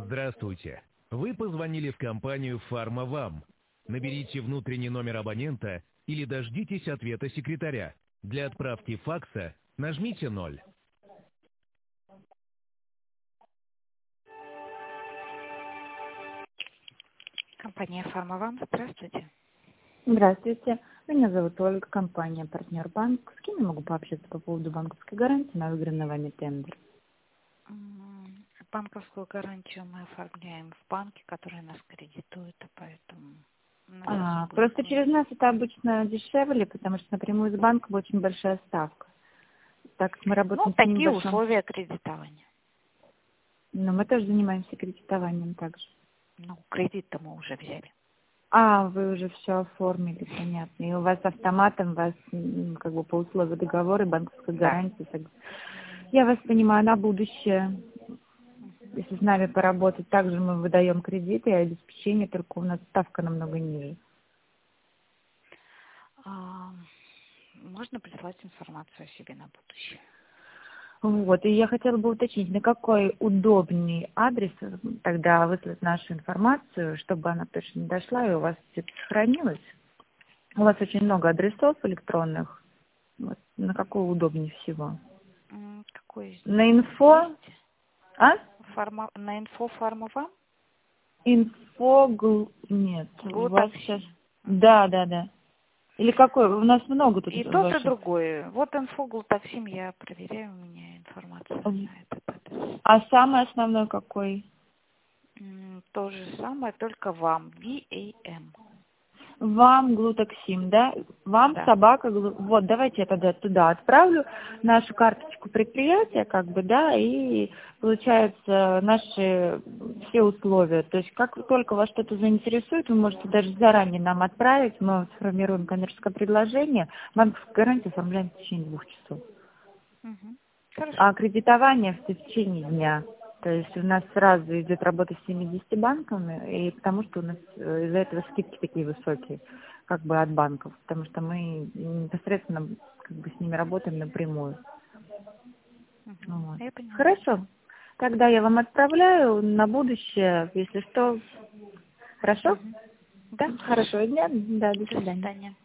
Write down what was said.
Здравствуйте. Вы позвонили в компанию «Фармавам». Наберите внутренний номер абонента или дождитесь ответа секретаря. Для отправки факса нажмите 0. Компания «Фармавам». Здравствуйте. Здравствуйте. Меня зовут Ольга, компания «Партнер Банк». С кем я могу пообщаться по поводу банковской гарантии на выигранный вами тендер? Банковскую гарантию мы оформляем в банке, который нас кредитует, поэтому... Просто через нас это обычно дешевле, потому что напрямую с банком очень большая ставка. Так как мы работаем с ними такие условия кредитования. Но мы тоже занимаемся кредитованием также. Кредит-то мы уже взяли. Вы уже все оформили, понятно. И у вас автоматом, как бы по условию договора и банковской гарантии. Так... Я вас понимаю, на будущее, если с нами поработать, также мы выдаем кредиты и обеспечение, только у нас ставка намного ниже. Можно прислать информацию о себе на будущее. И я хотела бы уточнить, на какой удобный адрес тогда выслать нашу информацию, чтобы она точно не дошла и у вас все сохранилось. У вас очень много адресов электронных. На какой удобнее всего? Какой? На инфо? На инфо «Фармавам»? Нет. У вас сейчас... Да. Или какой? У нас много тут. И то, и другое. Вот инфо «Глутаксим», я проверяю, у меня информация на этот адрес. А самый основной какой? То же самое, только вам. VAM. Вам Глутаксим, да? Вам да. собака. Вот, давайте я тогда туда отправлю нашу карточку предприятия, и получается наши все условия. То есть как только вас что-то заинтересует, вы можете даже заранее нам отправить, мы сформируем коммерческое предложение, банковскую гарантию оформляем в течение 2 часов. Хорошо. А кредитование в течение дня. То есть у нас сразу идет работа с 70 банками, и потому что у нас из-за этого скидки такие высокие, от банков, потому что мы непосредственно с ними работаем напрямую. Я поняла. Хорошо. Тогда я вам отправляю на будущее, если что. Хорошо? Да. Хорошего дня. Да, до свидания. До свидания.